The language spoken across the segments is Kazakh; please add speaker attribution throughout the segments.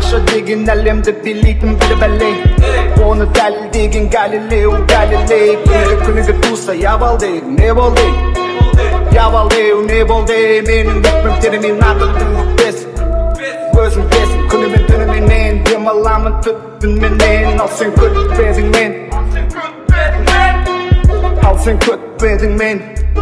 Speaker 1: Ақша деген әлемді билейтін бір бәле, оны дәлелдеген Галилео Галилей. Күніге туса ябалды, не болды? Ябалды, не болды? Менің өкпемтерімен атырдың өкпесі. Өзің бесін күнімен түніменен, демаламын түттінменен. Ал сен көтпедің мен, ал сен көтпедің мен.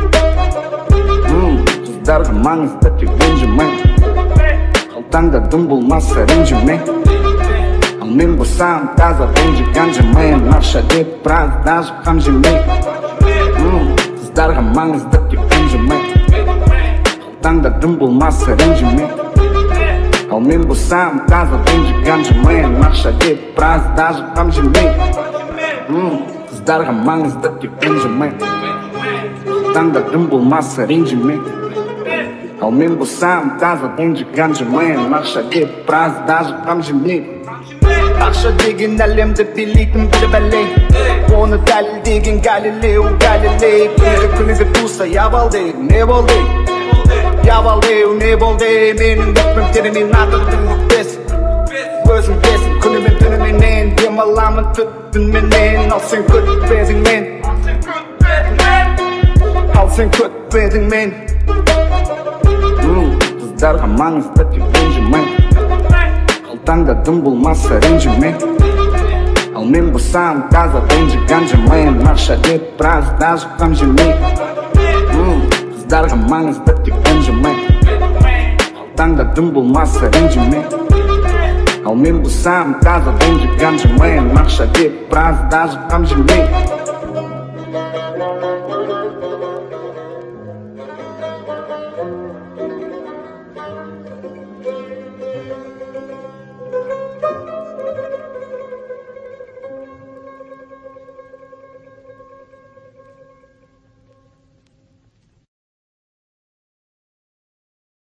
Speaker 1: Қыздарға маңызды тек ренжімен, қалтаңда дым болмаса ренжімен. Ал мен болсам таза ренжіген жемен, ақша деп біраз даже қам жемей. Қыздарға маңызды тек ренжімен, қалтаңда дым болмаса ренжімен. Ал мен болсам таза ренжіген жемен, ақша деп біраз даже қам жемей. Қыздарға маңызды тек ренжімен, қалтаңда дым болмаса ренжімен. Ал мен болсам таза ренжіген жемен, ақша деп біраз даже қам жемей. Ақша деген әлемді билейтін бір бәле, оны дәлелдеген Галилео Галилей. Күніге туса ябалды, не болды? Ябалды, не болды? Менің өкпемтерімен атырдың өкпесі. Өзің бесін күнімен түніменен, демаламын түттінменен. Ал сен көтпедің мен, ал сен көтпедің мен. Қыздарға маңызды тек ренжімен, қалтаңда дым болмаса ренжімен. Ал мен болсам таза ренжіген жемен, ақша деп біраз даже қам жемей. Қыздарға маңызды тек ренжімен, қалтаңда дым болмаса ренжімен. Ал мен болсам таза ренжіген жемен, ақша деп біраз даже қам жемей.